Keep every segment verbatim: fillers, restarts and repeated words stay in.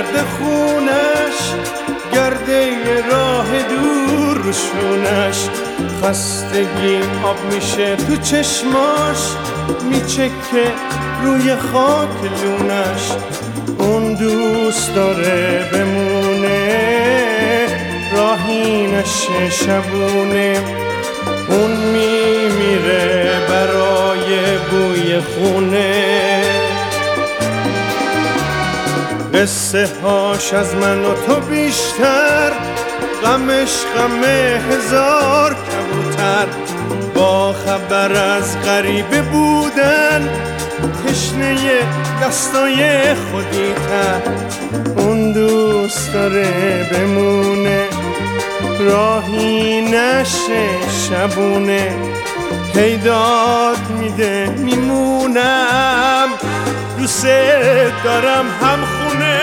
میگرده خونش، گرده راه دور روشونش. خستگی آب میشه تو چشماش، میچکه روی خاک لونش. اون دوست داره بمونه، راهی نشه شبونه. اون میمیره برای بوی خونه. قصه هاش از من و تو بیشتر، غمش غم هزار کبوتر. با خبر از غریبه بودن، تشنه دستای خودی‌تر. اون دوست داره بمونه، راهی نشه شبونه. هی داد میده میمونم، دوست دارم همخونه.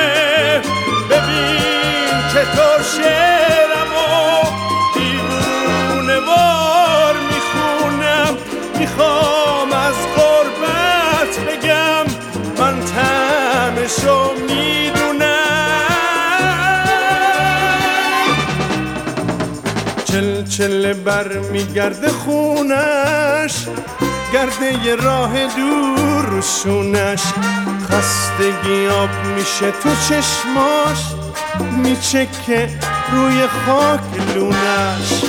ببین چطور شعرمو دیوونه وار میخونم. میخوام از غربت بگم من طعمشو میدونم. چل چل بر میگرده خونش، گرده ی راه دور روشونش. خستگی آب میشه تو چشماش، میچکه روی خاک لونش.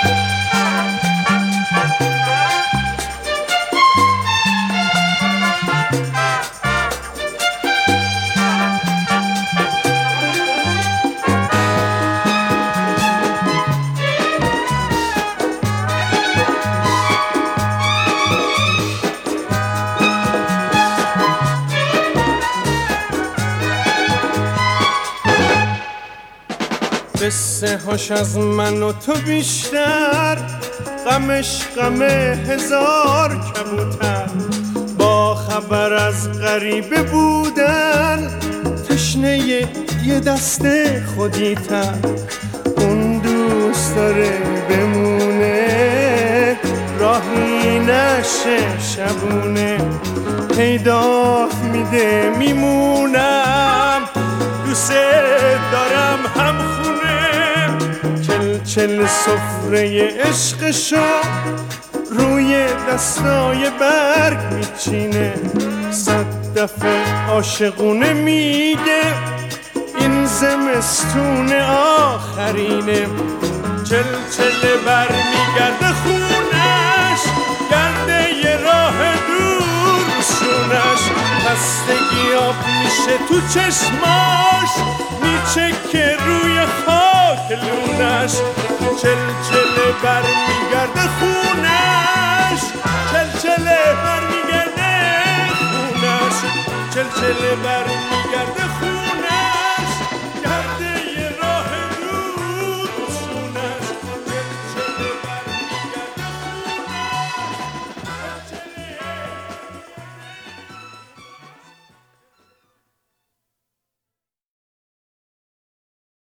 قصه هاش از من و تو بیشتر، غمش غم هزار کبوتر. با خبر از غریبه بودن، تشنه یه دست خودی‌تر. اون دوست داره بمونه، راهی نشه شبونه. هی داد میده میمونم، دوست دارم همخونه. چل چل سفره عشقشو روی دستای برگ میچینه. صد دفعه عاشقونه میگه این زمستون آخرینه. چل چل بر میگرده خونش، گرده ی راه دور روشونش. خستگی آب میشه تو چشماش، میچکه روی خاک لونش. چل چل بر میگرده خونش، چل چل بر میگرده خونش. چل چل بر